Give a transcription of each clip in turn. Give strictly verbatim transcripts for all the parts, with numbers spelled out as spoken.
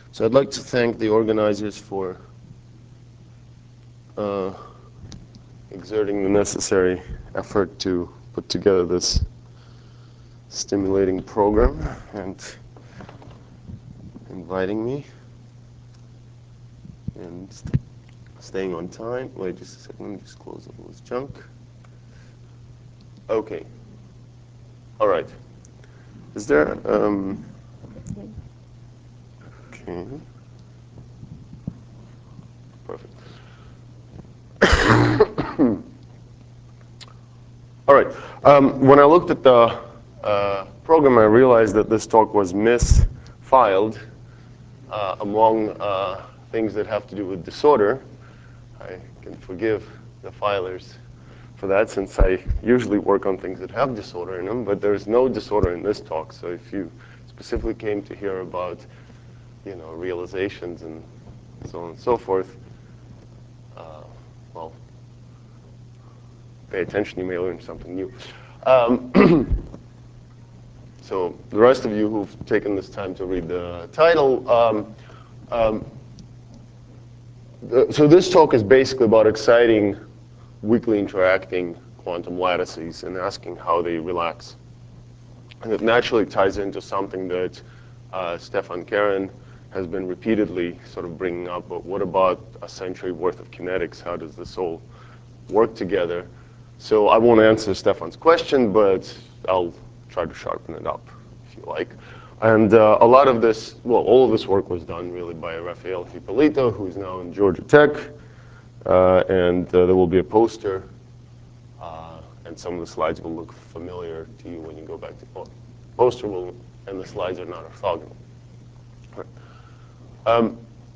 So I'd like to thank the organizers for uh, exerting the necessary effort to put together this stimulating program and inviting me and staying on time. Wait just a second, let me just close all this junk. Okay. All right. Is there, um, okay. Perfect. All right. Um, when I looked at the uh, program, I realized that this talk was misfiled uh, among uh, things that have to do with disorder. I can forgive the filers for that, since I usually work on things that have disorder in them, but there's no disorder in this talk. So if you specifically came to hear about, you know, realizations and so on and so forth, uh, well, pay attention, you may learn something new. Um, so the rest of you who've taken this time to read the title, um, um, the, so this talk is basically about exciting weakly interacting quantum lattices and asking how they relax. And it naturally ties into something that uh, Stefan Karen has been repeatedly sort of bringing up, but what about a century worth of kinetics? How does this all work together? So I won't answer Stefan's question, but I'll try to sharpen it up, if you like. And uh, a lot of this, well, all of this work was done really by Rafael Hipolito, who is now in Georgia Tech. Uh, and uh, there will be a poster, uh, and some of the slides will look familiar to you when you go back to the poster, will, and the slides are not orthogonal. Right. Um,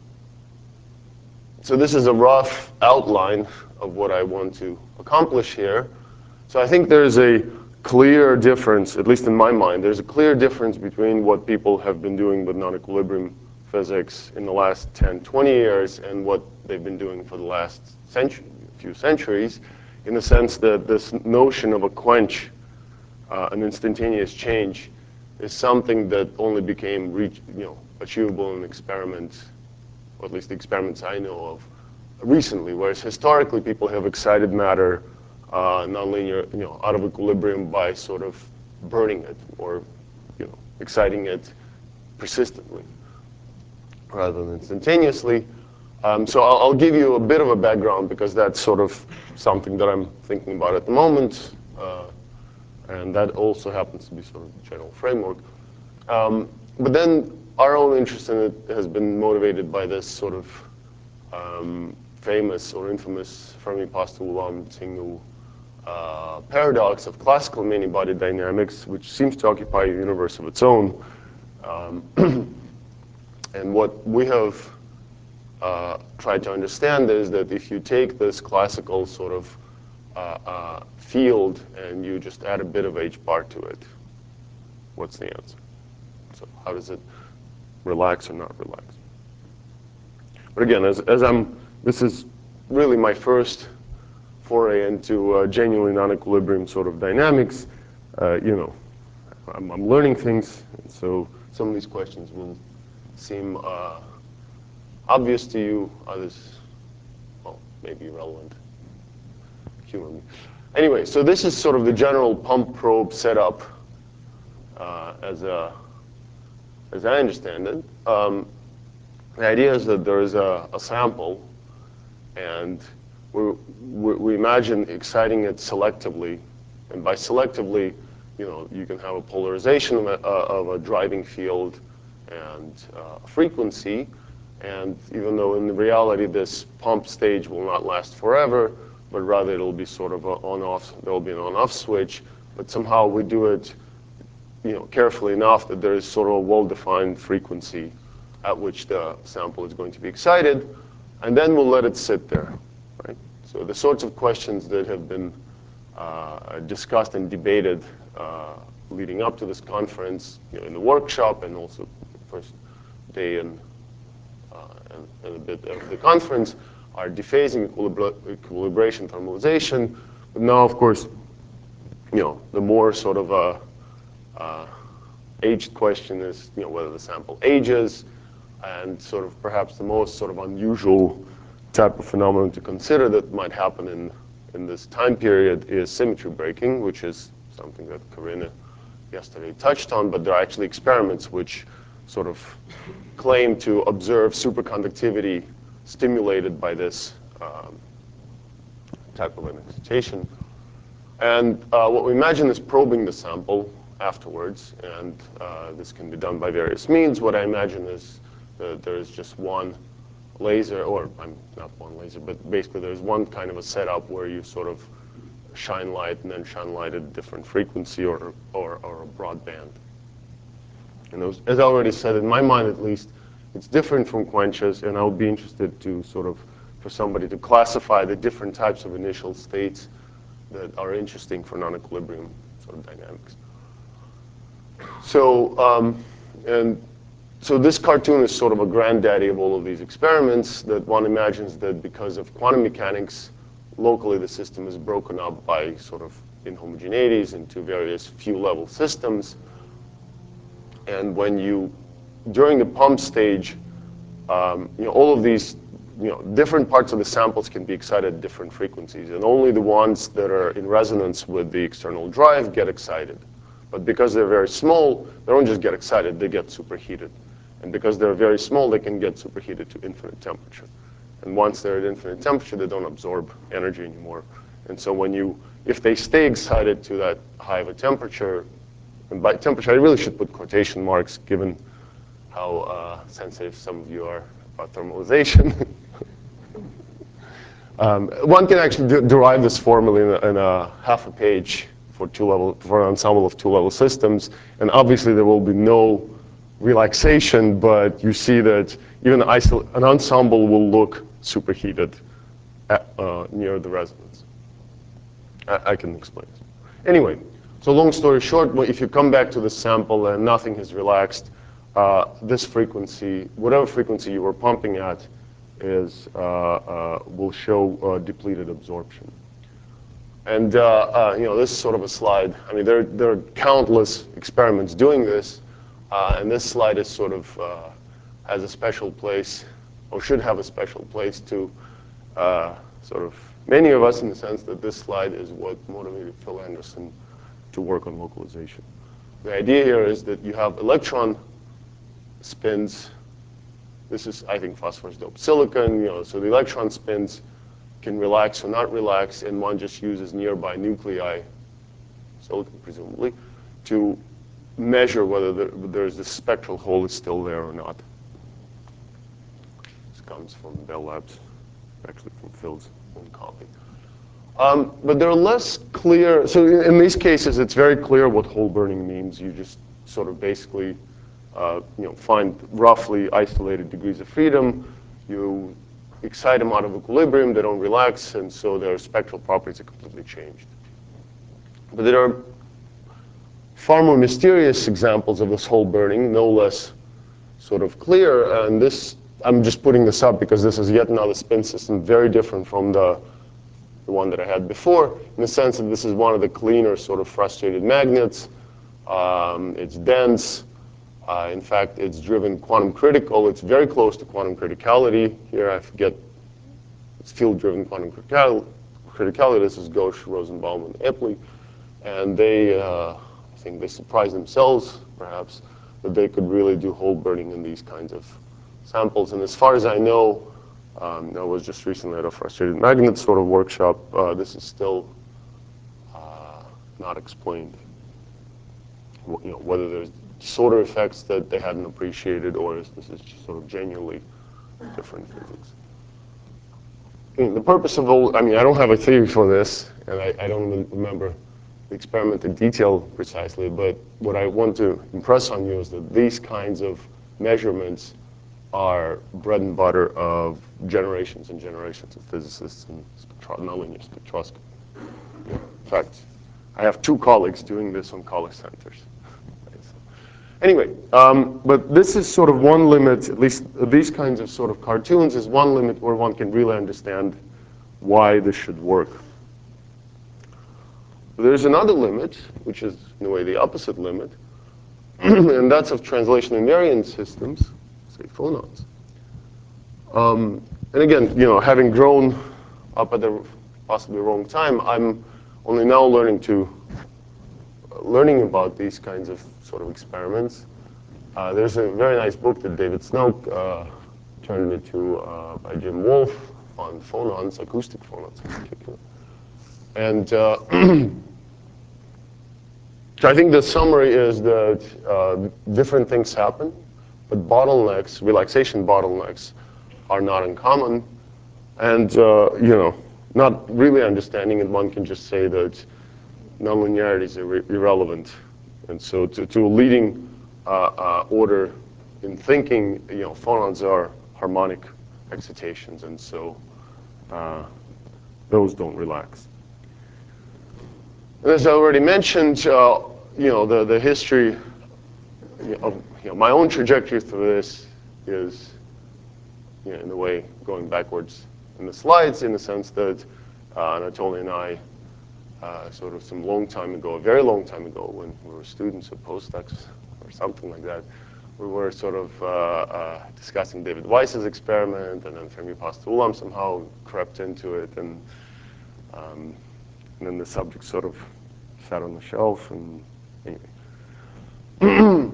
so this is a rough outline of what I want to accomplish here. So I think there's a clear difference, at least in my mind, there's a clear difference between what people have been doing with non-equilibrium physics in the last ten, twenty years and what they've been doing for the last century, few centuries, in the sense that this notion of a quench, uh, an instantaneous change, is something that only became reach, you know, achievable in experiments, or at least the experiments I know of, recently, whereas historically people have excited matter uh, nonlinear, you know, out of equilibrium by sort of burning it or, you know, exciting it persistently rather than instantaneously. Um, so I'll, I'll give you a bit of a background because that's sort of something that I'm thinking about at the moment, uh, and that also happens to be sort of the general framework. Um, but then our own interest in it has been motivated by this sort of um, famous or infamous Fermi-Pastel-Ulam-Tsing uh, paradox of classical many-body dynamics, which seems to occupy a universe of its own. Um, and what we have uh, tried to understand is that if you take this classical sort of uh, uh, field and you just add a bit of h bar to it, what's the answer? So how does it relax or not relax? But again, as, as I'm, this is really my first foray into uh, genuinely non-equilibrium sort of dynamics. Uh, you know, I'm, I'm learning things, and so some of these questions will seem uh, obvious to you, others, well, maybe irrelevant. Humor me. Anyway, so this is sort of the general pump probe setup uh, as a, as I understand it. Um, the idea is that there is a, a sample, and we, we, we imagine exciting it selectively. And by selectively, you know, you can have a polarization of a, uh, of a driving field and uh, a frequency. And even though in reality this pump stage will not last forever, but rather it'll be sort of an on-off, there'll be an on-off switch. But somehow we do it, you know, carefully enough that there is sort of a well-defined frequency at which the sample is going to be excited, and then we'll let it sit there, right? So the sorts of questions that have been uh, discussed and debated uh, leading up to this conference, you know, in the workshop and also the first day and, uh, and, and a bit of the conference are dephasing, equilibra equilibration, thermalization. But now, of course, you know, the more sort of a uh, aged question is, you know, whether the sample ages. And sort of perhaps the most sort of unusual type of phenomenon to consider that might happen in, in this time period is symmetry breaking, which is something that Karina yesterday touched on, but there are actually experiments which sort of claim to observe superconductivity stimulated by this um, type of an excitation. And uh, what we imagine is probing the sample afterwards, and uh, this can be done by various means. What I imagine is that there is just one laser, or I'm not one laser, but basically there's one kind of a setup where you sort of shine light and then shine light at a different frequency or, or, or a broad band. And those, as I already said, in my mind at least, it's different from quenches, and I would be interested to sort of, for somebody to classify the different types of initial states that are interesting for non-equilibrium sort of dynamics. So, um, and so this cartoon is sort of a granddaddy of all of these experiments, that one imagines that because of quantum mechanics, locally the system is broken up by sort of inhomogeneities into various few level systems. And when you, during the pump stage, um, you know, all of these, you know, different parts of the samples can be excited at different frequencies, and only the ones that are in resonance with the external drive get excited. But because they're very small, they don't just get excited, they get superheated. And because they're very small, they can get superheated to infinite temperature. And once they're at infinite temperature, they don't absorb energy anymore. And so when you, if they stay excited to that high of a temperature, and by temperature, I really should put quotation marks given how uh, sensitive some of you are about thermalization. um, one can actually de derive this formula in a, in a half a page for two level, for an ensemble of two level systems. And obviously there will be no relaxation, but you see that even an ensemble will look superheated at, uh, near the resonance. I, I can explain this. Anyway, so long story short, if you come back to the sample and nothing has relaxed, uh, this frequency, whatever frequency you were pumping at, is uh, uh, will show uh, depleted absorption. And uh, uh, you know, this is sort of a slide. I mean, there, there are countless experiments doing this, uh, and this slide is sort of uh, has a special place, or should have a special place to uh, sort of many of us, in the sense that this slide is what motivated Phil Anderson to work on localization. The idea here is that you have electron spins. This is, I think, phosphorus doped silicon. You know, so the electron spins can relax or not relax, and one just uses nearby nuclei, silicon presumably, to measure whether there, there's this spectral hole that's still there or not. This comes from Bell Labs, actually from Phil's own copy. Um, but there are less clear, so in, in these cases, it's very clear what hole burning means. You just sort of basically uh, you know, find roughly isolated degrees of freedom. You excite them out of equilibrium, they don't relax, and so their spectral properties are completely changed. But there are far more mysterious examples of this hole burning, no less sort of clear. And this, I'm just putting this up because this is yet another spin system, very different from the, the one that I had before, in the sense that this is one of the cleaner sort of frustrated magnets. Um, it's dense. Uh, in fact, it's driven quantum critical. It's very close to quantum criticality. Here I forget, it's field-driven quantum critical criticality. This is Ghosh, Rosenbaum, and Epley. And they, uh, I think they surprised themselves, perhaps, that they could really do hole burning in these kinds of samples. And as far as I know, um, I was just recently at a frustrated magnet sort of workshop. Uh, this is still uh, not explained. You know, whether there's sort of effects that they hadn't appreciated, or is this is just sort of genuinely different physics. I mean, the purpose of all, I mean, I don't have a theory for this, and I, I don't remember the experiment in detail precisely, but what I want to impress on you is that these kinds of measurements are bread and butter of generations and generations of physicists and spectro nonlinear spectroscopy. In fact, I have two colleagues doing this on college centers. Anyway, um, but this is sort of one limit, at least these kinds of sort of cartoons is one limit where one can really understand why this should work. There's another limit, which is in a way the opposite limit, and that's of translation invariant systems. say, phonons. Um, and again, you know, having grown up at the possibly wrong time, I'm only now learning to learning about these kinds of sort of experiments. Uh, there's a very nice book that David Snoke uh, turned me to uh, by Jim Wolfe on phonons, acoustic phonons in particular. And uh, so I think the summary is that uh, different things happen, but bottlenecks, relaxation bottlenecks, are not uncommon. And uh, you know, not really understanding it, one can just say that nonlinearity is ir irrelevant. And so to, to a leading uh, uh, order in thinking, you know, phonons are harmonic excitations, and so uh, those don't relax. And as I already mentioned, uh, you know, the, the history of you know, my own trajectory through this is, you know, in a way, going backwards in the slides, in the sense that uh, Anatoly and I, uh, sort of some long time ago, a very long time ago, when we were students or postdocs or something like that, we were sort of uh, uh, discussing David Weiss's experiment, and then Fermi Pasta-Ulam somehow crept into it, and, um, and then the subject sort of sat on the shelf, and anyway.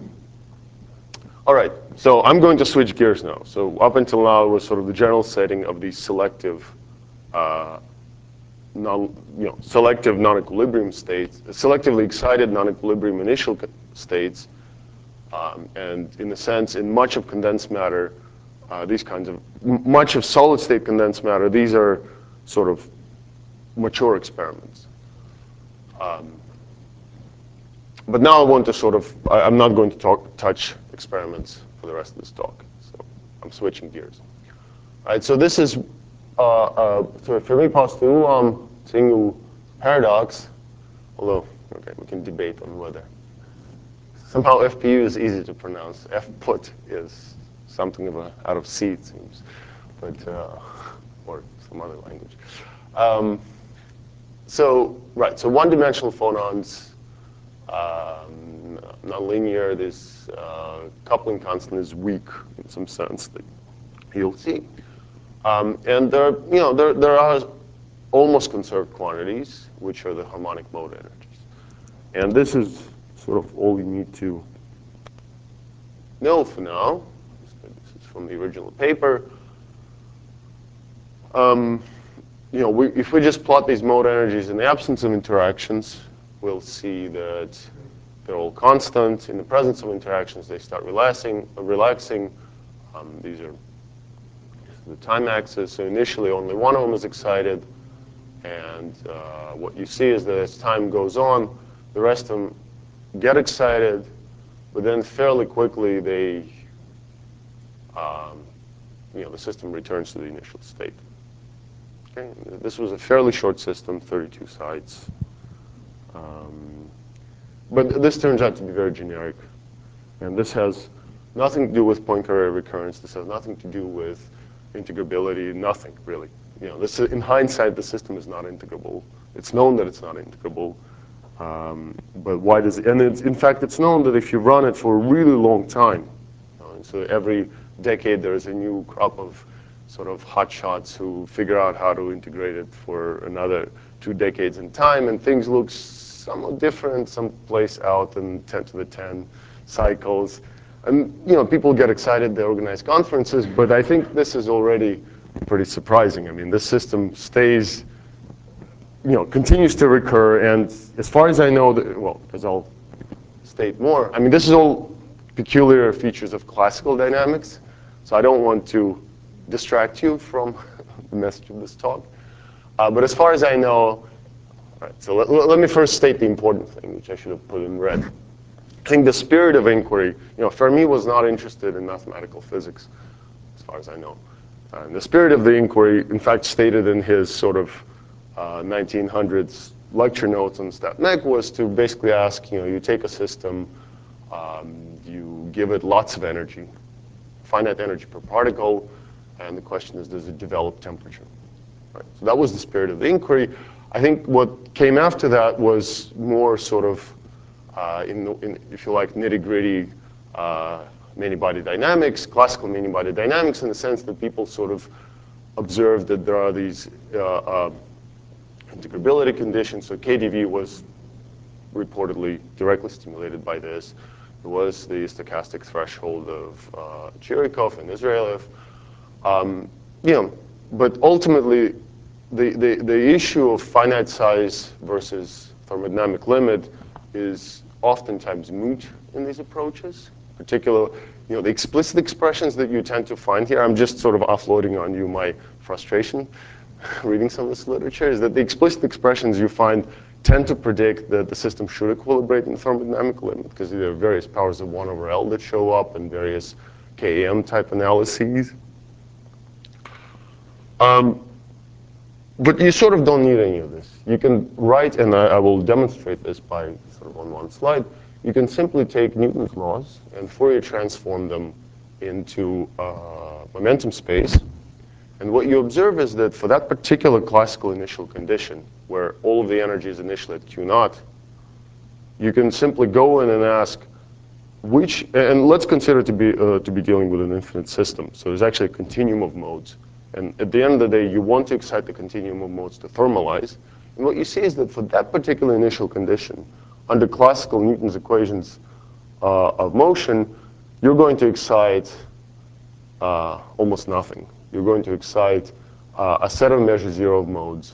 All right, so I'm going to switch gears now. So up until now, it was sort of the general setting of these selective, uh, non, you know, selective non-equilibrium states, selectively excited non-equilibrium initial states, um, and in a sense, in much of condensed matter, uh, these kinds of much of solid-state condensed matter, these are sort of mature experiments. Um, But now I want to sort of, I, I'm not going to talk, touch experiments for the rest of this talk. So I'm switching gears. All right, so this is uh, uh, sort of Fermi Pasta-Ulam single paradox, although, okay, we can debate on whether. Somehow F P U is easy to pronounce. F put is something of a, out of C, it seems, but, uh, or some other language. Um, so, right, so one-dimensional phonons, Um, nonlinear, this uh, coupling constant is weak in some sense that you'll see. Um, and there, you know, there, there are almost conserved quantities, which are the harmonic mode energies. And this is sort of all you need to know for now. This is from the original paper. Um, you know, we, if we just plot these mode energies in the absence of interactions, we'll see that they're all constant. In the presence of interactions, they start relaxing. relaxing. Um, these are the time axis. So initially, only one of them is excited. And uh, what you see is that as time goes on, the rest of them get excited, but then fairly quickly, they, um, you know, the system returns to the initial state. Okay? This was a fairly short system, thirty-two sites. Um, But this turns out to be very generic. And this has nothing to do with Poincare recurrence. This has nothing to do with integrability, nothing really. You know, this, in hindsight, the system is not integrable. It's known that it's not integrable. Um, but why does it? And it's, in fact, it's known that if you run it for a really long time, you know, and so every decade there's a new crop of sort of hotshots who figure out how to integrate it for another two decades in time, and things look somewhat different someplace out in ten to the ten cycles. And you know, people get excited, they organize conferences, but I think this is already pretty surprising. I mean, this system stays, you know, continues to recur, and as far as I know, the, well, as I'll state more, I mean, this is all peculiar features of classical dynamics, so I don't want to distract you from the message of this talk. Uh, but as far as I know, right, so let, let me first state the important thing, which I should have put in red. I think the spirit of inquiry, you know, Fermi was not interested in mathematical physics, as far as I know. Uh, and the spirit of the inquiry, in fact, stated in his sort of uh, nineteen hundreds lecture notes on StatMech, was to basically ask, you know, you take a system, um, you give it lots of energy, finite energy per particle, and the question is, does it develop temperature? Right. So that was the spirit of the inquiry. I think what came after that was more sort of, uh, in, in, if you like, nitty-gritty uh, many-body dynamics, classical many-body dynamics, in the sense that people sort of observed that there are these uh, uh, integrability conditions. So K D V was reportedly directly stimulated by this. There was the stochastic threshold of uh, Chirikov and Israelov. Um, you know, but ultimately, the, the, the issue of finite size versus thermodynamic limit is oftentimes moot in these approaches. Particular, you know, the explicit expressions that you tend to find here, I'm just sort of offloading on you my frustration reading some of this literature, is that the explicit expressions you find tend to predict that the system should equilibrate in thermodynamic limit, because there are various powers of one over L that show up and various K A M type analyses. Um, but you sort of don't need any of this. You can write, and I, I will demonstrate this by sort of on one slide, you can simply take Newton's laws and Fourier transform them into uh, momentum space. And what you observe is that for that particular classical initial condition, where all of the energy is initially at Q naught, you can simply go in and ask which, and let's consider to be, uh, to be dealing with an infinite system. So there's actually a continuum of modes. And at the end of the day, you want to excite the continuum of modes to thermalize. And what you see is that for that particular initial condition, under classical Newton's equations uh, of motion, you're going to excite uh, almost nothing. You're going to excite uh, a set of measure zero of modes.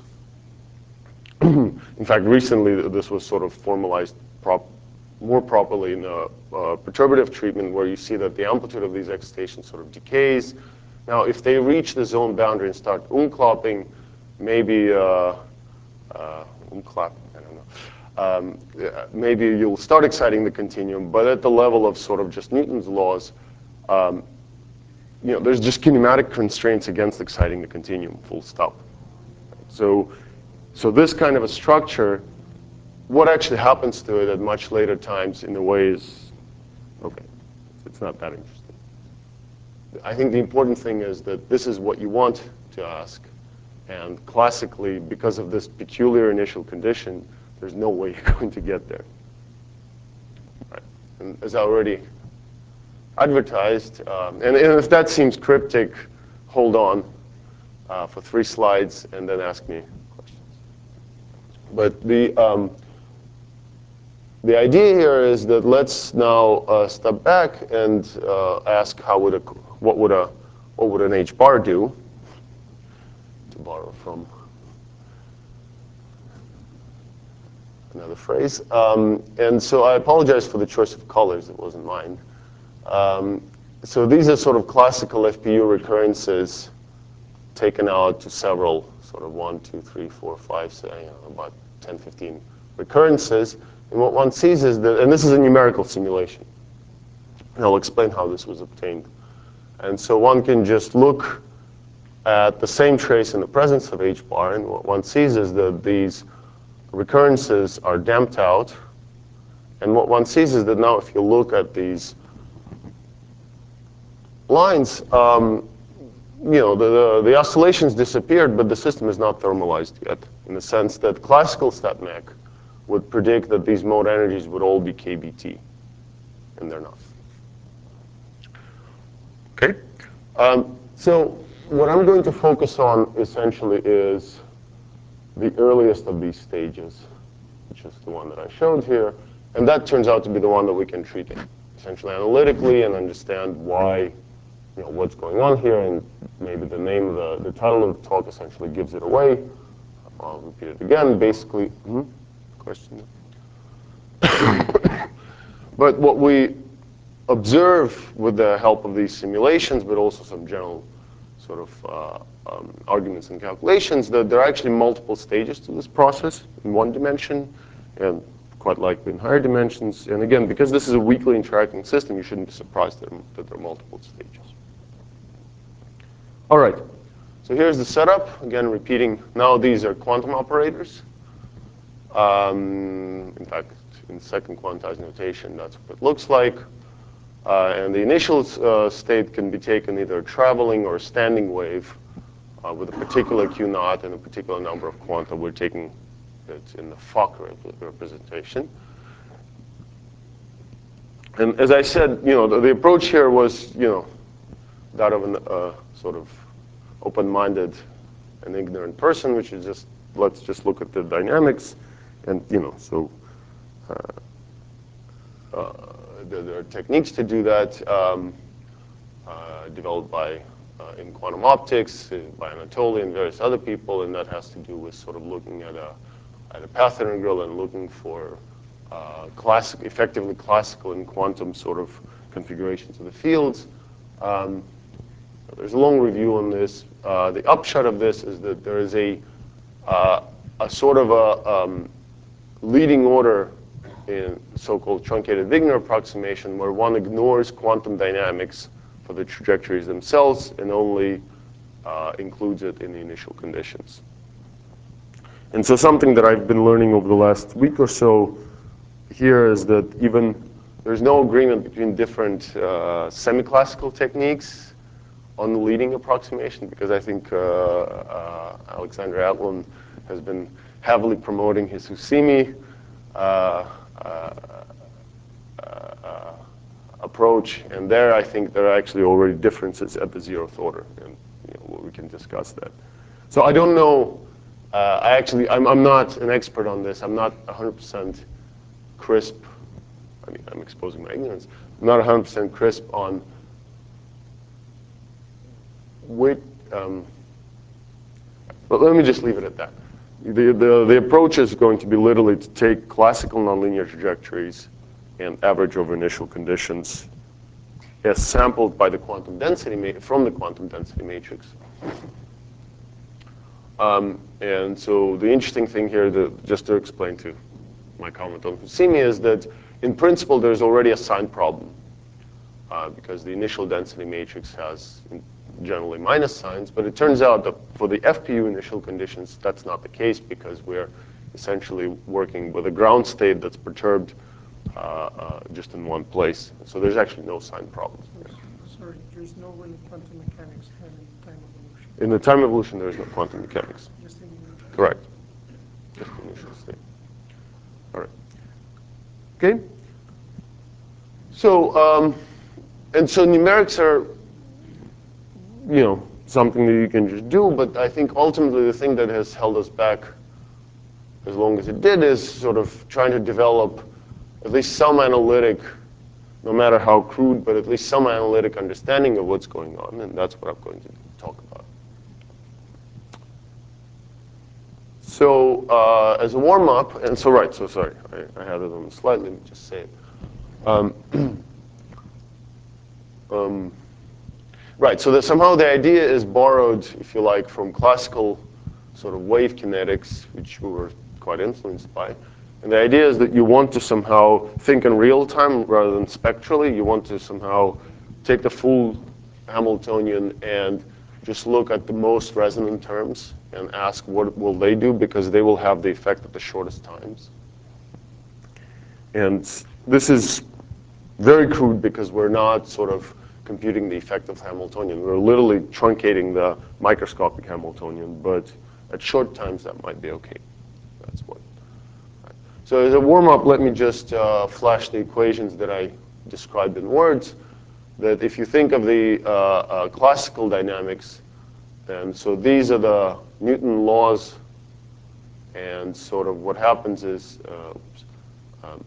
In fact, recently this was sort of formalized prop more properly in a, a perturbative treatment, where you see that the amplitude of these excitations sort of decays. Now, if they reach the zone boundary and start umklapping, maybe uh, uh, umklapp, I don't know. Um, maybe you'll start exciting the continuum, but at the level of sort of just Newton's laws, um, you know, there's just kinematic constraints against exciting the continuum, full stop. So, so this kind of a structure, what actually happens to it at much later times in a way is, okay, it's not that interesting. I think the important thing is that this is what you want to ask. And classically, because of this peculiar initial condition, there's no way you're going to get there. Right. And as I already advertised, um, and, and if that seems cryptic, hold on uh, for three slides and then ask me questions. But the, um, the idea here is that let's now uh, step back and uh, ask how would a, what would a, what would an H bar do, to borrow from another phrase. Um, and so I apologize for the choice of colors, it wasn't mine. Um, so these are sort of classical F P U recurrences taken out to several, sort of one, two, three, four, five, say, you know, about ten, fifteen recurrences. And what one sees is that, and this is a numerical simulation. And I'll explain how this was obtained. And so one can just look at the same trace in the presence of H bar, and what one sees is that these recurrences are damped out. And what one sees is that now if you look at these lines, um, you know, the, the, the oscillations disappeared, but the system is not thermalized yet, in the sense that classical StatMech would predict that these mode energies would all be K B T, and they're not. Okay? Um, so what I'm going to focus on essentially is the earliest of these stages, which is the one that I showed here. And that turns out to be the one that we can treat essentially analytically and understand why, you know, what's going on here. And maybe the name of the, the title of the talk essentially gives it away. I'll repeat it again. Basically, hmm? Question? But what we observe with the help of these simulations, but also some general sort of uh, um, arguments and calculations, that there are actually multiple stages to this process in one dimension, and quite likely in higher dimensions. And again, because this is a weakly interacting system, you shouldn't be surprised that, that there are multiple stages. All right, so here's the setup. Again, repeating, now these are quantum operators. Um, in fact, in second quantized notation, that's what it looks like. Uh, and the initial uh, state can be taken either a traveling or a standing wave uh, with a particular Q naught and a particular number of quanta. We're taking it in the Fock rep representation. And as I said, you know, the, the approach here was, you know, that of a uh, sort of open-minded and ignorant person, which is just, let's just look at the dynamics. And, you know, so uh, uh, there, there are techniques to do that, um, uh, developed by, uh, in quantum optics, uh, by Anatoly and various other people, and that has to do with sort of looking at a, at a path integral and looking for uh, classic, effectively classical and quantum sort of configurations of the fields. Um, there's a long review on this. Uh, the upshot of this is that there is a, uh, a sort of a um, leading order in so-called truncated Wigner approximation where one ignores quantum dynamics for the trajectories themselves and only uh, includes it in the initial conditions. And so something that I've been learning over the last week or so here is that even there's no agreement between different uh, semi-classical techniques on the leading approximation, because I think uh, uh, Alexander Atlin has been heavily promoting his Usimi uh, uh, uh, approach, and there I think there are actually already differences at the zeroth order, and you know, we can discuss that. So I don't know. Uh, I actually, I'm, I'm not an expert on this. I'm not one hundred percent crisp. I mean, I'm exposing my ignorance. I'm not one hundred percent crisp on which. Um, but let me just leave it at that. The, the, the approach is going to be literally to take classical nonlinear trajectories and average over initial conditions as sampled by the quantum density from the quantum density matrix. Um, and so the interesting thing here, that, just to explain to my comment on Usimi, is that in principle there's already a sign problem uh, because the initial density matrix has generally minus signs, but it turns out that for the F P U initial conditions that's not the case because we're essentially working with a ground state that's perturbed uh, uh, just in one place. So there's actually no sign problems. Sorry, there's no in quantum mechanics and in time evolution. In the time evolution, there is no quantum mechanics. Just in the initial. Correct. Just the initial state. All right. Okay. So, um, and so numerics are, you know, something that you can just do, but I think ultimately the thing that has held us back as long as it did is sort of trying to develop at least some analytic, no matter how crude, but at least some analytic understanding of what's going on, and that's what I'm going to talk about. So uh, as a warm-up, and so right, so sorry, I, I had it on the slide, let me just say it. Um, um, right, so that somehow the idea is borrowed, if you like, from classical sort of wave kinetics, which we were quite influenced by. And the idea is that you want to somehow think in real time rather than spectrally. You want to somehow take the full Hamiltonian and just look at the most resonant terms and ask what will they do, because they will have the effect at the shortest times. And this is very crude because we're not sort of computing the effect of the Hamiltonian. We're literally truncating the microscopic Hamiltonian, but at short times that might be okay. That's what. Right. So as a warm-up, let me just uh, flash the equations that I described in words. That if you think of the uh, uh, classical dynamics, and so these are the Newton laws, and sort of what happens is, uh, oops, um,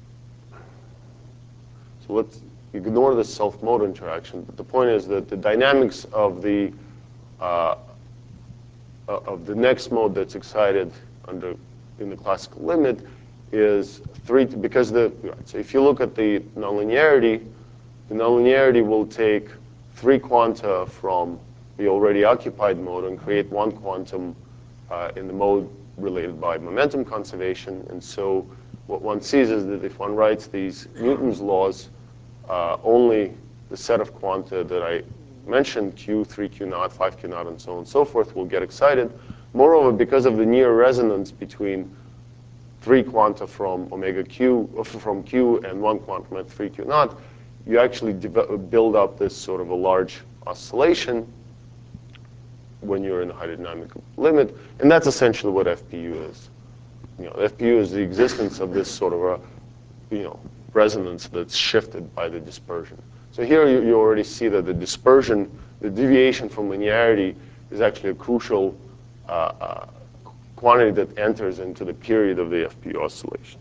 so let's ignore the self-mode interaction, but the point is that the dynamics of the uh, of the next mode that's excited under in the classical limit is three, because the, so if you look at the nonlinearity, the nonlinearity will take three quanta from the already occupied mode and create one quantum uh, in the mode related by momentum conservation. And so what one sees is that if one writes these Newton's laws, uh, only the set of quanta that I mentioned, Q, three Q naught, five Q naught, and so on and so forth, will get excited. Moreover, because of the near resonance between three quanta from omega Q, from Q and one quantum at three Q naught, you actually build up this sort of a large oscillation when you're in the hydrodynamic limit, and that's essentially what F P U is. You know, F P U is the existence of this sort of a, you know, resonance that's shifted by the dispersion. So here you, you already see that the dispersion, the deviation from linearity, is actually a crucial uh, uh, quantity that enters into the period of the F P oscillation.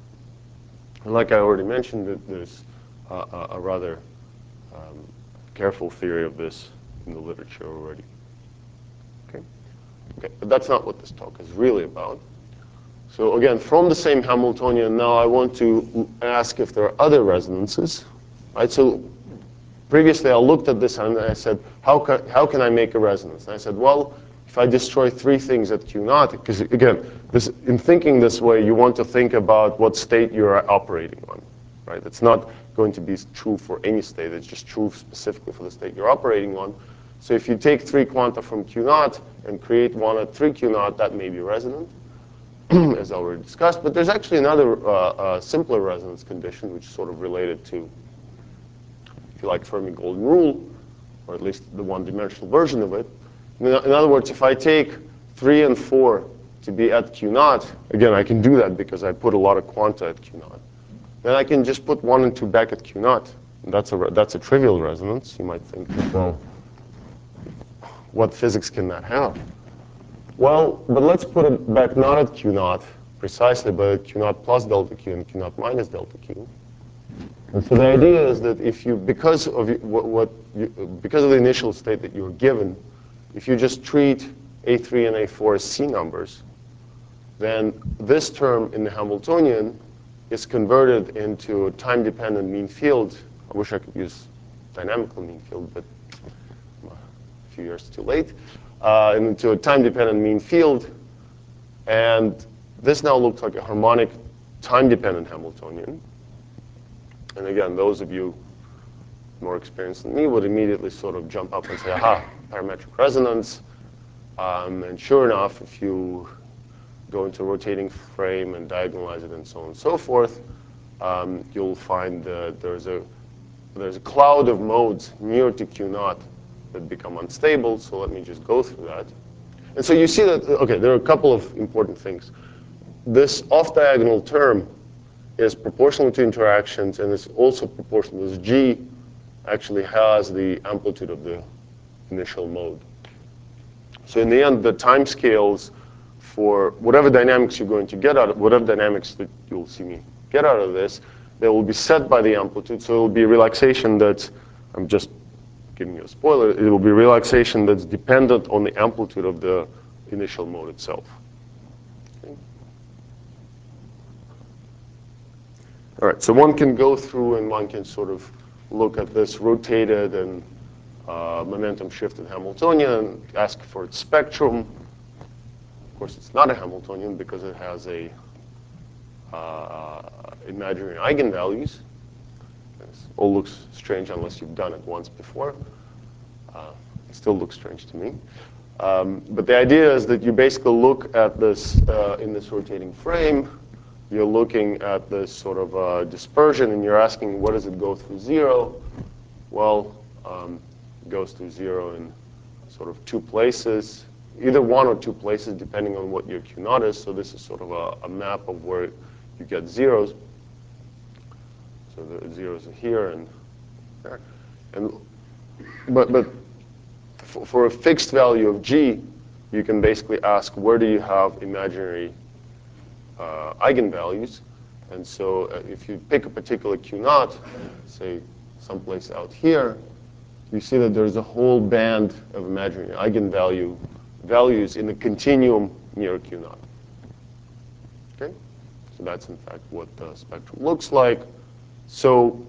And like I already mentioned, that there's uh, a, a rather um, careful theory of this in the literature already. Okay? Okay, but that's not what this talk is really about. So again, from the same Hamiltonian, now I want to ask if there are other resonances. Right? So previously I looked at this and I said, how can, how can I make a resonance? And I said, well, if I destroy three things at Q naught, because again, this, in thinking this way, you want to think about what state you're operating on. Right? It's not going to be true for any state. It's just true specifically for the state you're operating on. So if you take three quanta from Q naught and create one at three Q naught, that may be resonant, as already discussed. But there's actually another uh, uh, simpler resonance condition, which is sort of related to, if you like, Fermi golden rule, or at least the one-dimensional version of it. In, in other words, if I take three and four to be at Q naught, again, I can do that because I put a lot of quanta at Q naught. Then I can just put one and two back at Q naught. And that's a, that's a trivial resonance. You might think, well, what physics can that have? Well, but let's put it back not at Q naught precisely, but at Q naught plus delta Q and Q naught minus delta Q. And so the idea is that if you, because of what, what you, because of the initial state that you were given, if you just treat A three and A four as C numbers, then this term in the Hamiltonian is converted into a time-dependent mean field. I wish I could use dynamical mean field, but I'm a few years too late. Uh, into a time-dependent mean field. And this now looks like a harmonic time-dependent Hamiltonian. And again, those of you more experienced than me would immediately sort of jump up and say, aha, parametric resonance. Um, and sure enough, if you go into a rotating frame and diagonalize it and so on and so forth, um, you'll find that there's a, there's a cloud of modes near to Q naught that become unstable. So let me just go through that. And so you see that, OK, there are a couple of important things. This off-diagonal term is proportional to interactions, and it's also proportional. This G actually has the amplitude of the initial mode. So in the end, the time scales for whatever dynamics you're going to get out of, whatever dynamics that you'll see me get out of this, they will be set by the amplitude. So it will be relaxation that's, I'm just giving you a spoiler, it will be relaxation that's dependent on the amplitude of the initial mode itself. Okay. All right, so one can go through and one can sort of look at this rotated and uh, momentum shifted Hamiltonian and ask for its spectrum. Of course, it's not a Hamiltonian because it has a uh, imaginary eigenvalues. This all looks strange unless you've done it once before. Uh, it still looks strange to me. Um, but the idea is that you basically look at this uh, in this rotating frame. You're looking at this sort of uh, dispersion, and you're asking, what does it go through zero? Well, um, it goes through zero in sort of two places, either one or two places, depending on what your Q naught is. So this is sort of a, a map of where you get zeros. So the zeros are here and there. And, but but for, for a fixed value of G, you can basically ask, where do you have imaginary uh, eigenvalues? And so uh, if you pick a particular Q naught, say someplace out here, you see that there's a whole band of imaginary eigenvalue values in the continuum near Q naught. Okay? So that's, in fact, what the spectrum looks like. So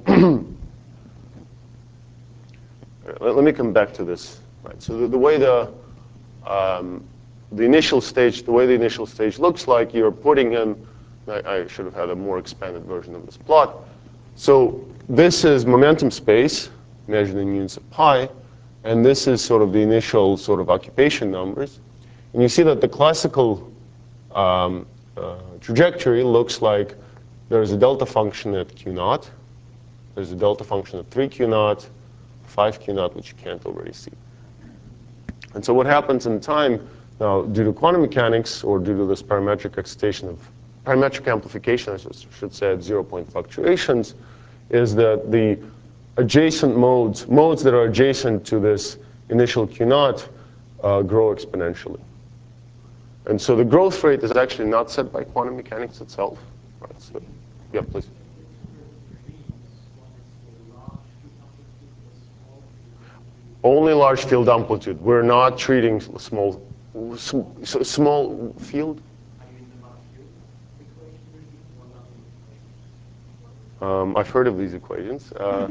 let, let me come back to this. Right. So the, the way the um, the initial stage, the way the initial stage looks like, you're putting in. I, I should have had a more expanded version of this plot. So this is momentum space measured in units of pi, and this is sort of the initial sort of occupation numbers. And you see that the classical um, uh, trajectory looks like there's a delta function at Q naught. There's a delta function at three Q naught, five Q naught, which you can't already see. And so what happens in time, now, due to quantum mechanics or due to this parametric excitation of parametric amplification, I should say, at zero-point fluctuations, is that the adjacent modes, modes that are adjacent to this initial Q naught, uh, grow exponentially. And so the growth rate is actually not set by quantum mechanics itself. Right, so, yeah, please. Only large field amplitude. We're not treating small, small field. Um, I've heard of these equations. Uh,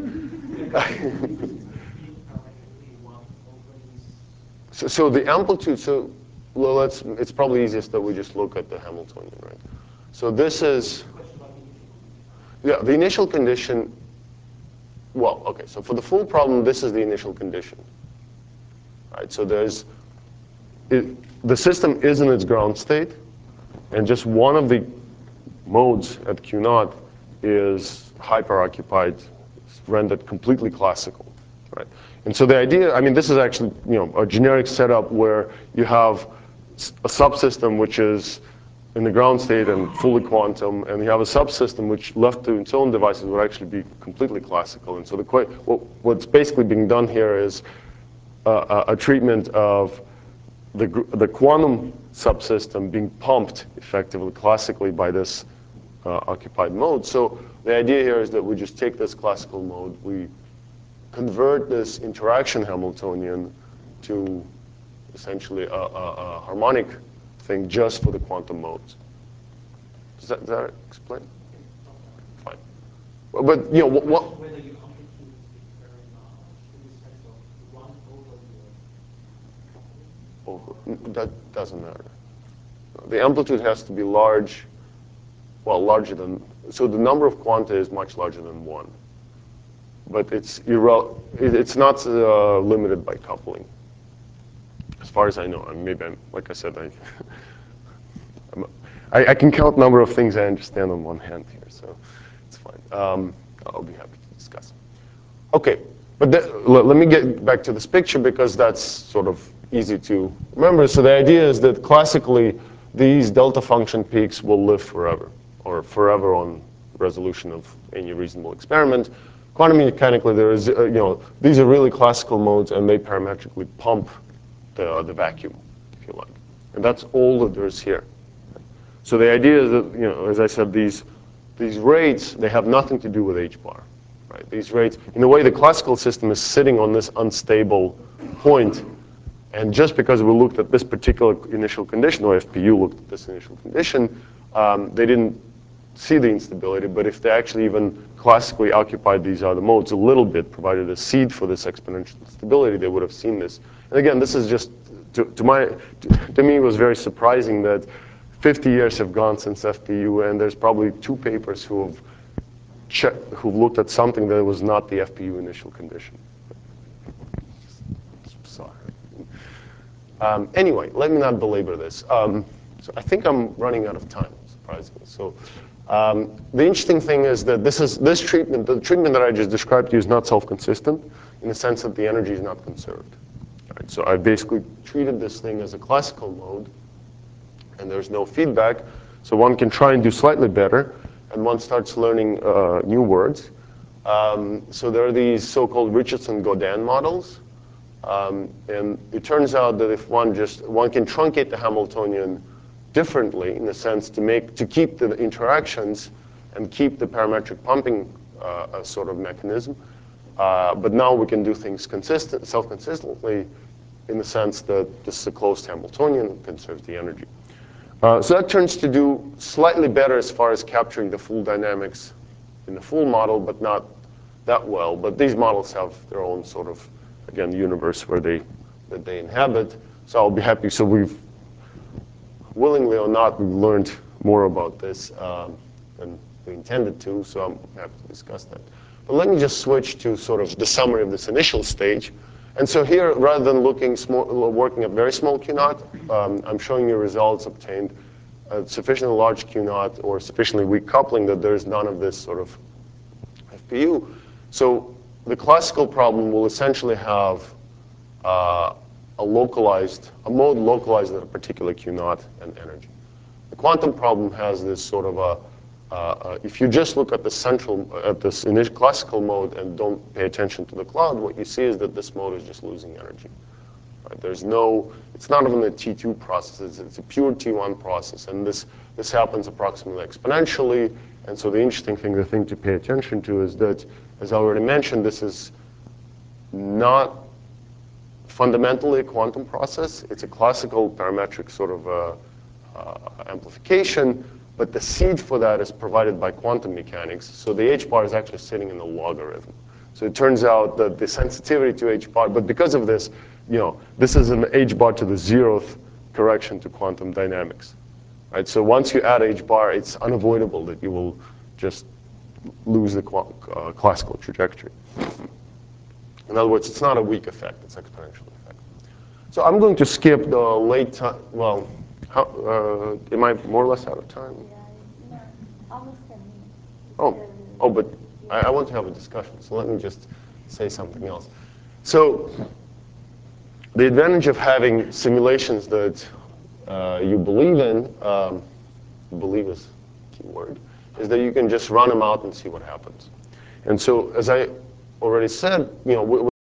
so, so the amplitude. So, well, let's. It's probably easiest that we just look at the Hamiltonian, right? So this is. Yeah, the initial condition. Well, okay. So for the full problem, this is the initial condition. Right. So there's. It, the system is in its ground state, and just one of the modes at Q naught is hyper-occupied, rendered completely classical, right? And so the idea, I mean, this is actually, you know, a generic setup where you have a subsystem which is in the ground state and fully quantum, and you have a subsystem which, left to its own devices, would actually be completely classical. And so the what, what's basically being done here is a, a treatment of the the quantum subsystem being pumped effectively classically by this Uh, occupied mode. So the idea here is that we just take this classical mode, we convert this interaction Hamiltonian to essentially a, a, a harmonic thing just for the quantum modes. Does that, does that explain? Fine. But, but you know, what, what whether your amplitude is very large in the sense of one over your over, that doesn't matter. The amplitude has to be large. Well, larger than, so the number of quanta is much larger than one. But it's irre it's not uh, limited by coupling, as far as I know. I mean, maybe I'm, like I said, I, I'm, I, I can count number of things I understand on one hand here, so it's fine. Um, I'll be happy to discuss. Okay, but let, let me get back to this picture because that's sort of easy to remember. So the idea is that classically, these delta function peaks will live forever, or forever on resolution of any reasonable experiment. Quantum mechanically, there is, uh, you know, these are really classical modes, and they parametrically pump the, the vacuum, if you like. And that's all that there is here. So the idea is that, you know, as I said, these, these rates, they have nothing to do with H bar. Right? These rates, in a way, the classical system is sitting on this unstable point. And just because we looked at this particular initial condition, or F P U looked at this initial condition, um, they didn't see the instability. But if they actually even classically occupied these other modes a little bit, provided a seed for this exponential stability, they would have seen this. And again, this is just, to, to my, to, to me, it was very surprising that fifty years have gone since F P U, and there's probably two papers who have check, who've looked at something that was not the F P U initial condition. Sorry. Um, anyway, let me not belabor this. Um, so I think I'm running out of time, surprisingly. So um, the interesting thing is that this is this treatment, the treatment that I just described to you, is not self-consistent in the sense that the energy is not conserved. Right? So I basically treated this thing as a classical mode, and there's no feedback. So one can try and do slightly better, and one starts learning uh, new words. Um, so there are these so-called Richardson-Godin models. Um, and it turns out that if one just, one can truncate the Hamiltonian differently in the sense to make, to keep the interactions and keep the parametric pumping uh, sort of mechanism. Uh, but now we can do things consistent, self-consistently in the sense that this is a closed Hamiltonian, conserves the energy. Uh, so that turns to do slightly better as far as capturing the full dynamics in the full model, but not that well. But these models have their own sort of, again, universe where they, that they inhabit. So I'll be happy. So we've, willingly or not, we've learned more about this um, than we intended to, so I'm happy to discuss that. But let me just switch to sort of the summary of this initial stage. And so here, rather than looking small, working at very small Q naught, um, I'm showing you results obtained at sufficiently large Q naught or sufficiently weak coupling that there's none of this sort of F P U. So the classical problem will essentially have uh, a localized, a mode localized at a particular Q naught and energy. quantum problem has this sort of a, uh, uh, if you just look at the central, at this initial classical mode and don't pay attention to the cloud, what you see is that this mode is just losing energy. Right? There's no, it's not even a T two process, it's, it's a pure T one process. And this, this happens approximately exponentially. And so the interesting thing, the thing to pay attention to is that, as I already mentioned, this is not fundamentally a quantum process. It's a classical parametric sort of uh, uh, amplification, but the seed for that is provided by quantum mechanics. So the H bar is actually sitting in the logarithm. So it turns out that the sensitivity to H bar, but because of this, you know, this is an H bar to the zeroth correction to quantum dynamics. Right? So once you add H bar, it's unavoidable that you will just lose the uh, classical trajectory. In other words, it's not a weak effect, it's exponential effect. So I'm going to skip the late time, well, how, uh, am I more or less out of time? Yeah, no, almost ten minutes. Oh, oh, but I, I want to have a discussion, so let me just say something else. So the advantage of having simulations that uh, you believe in, um, believe is a key word, is that you can just run them out and see what happens. And so, as I already said, you know,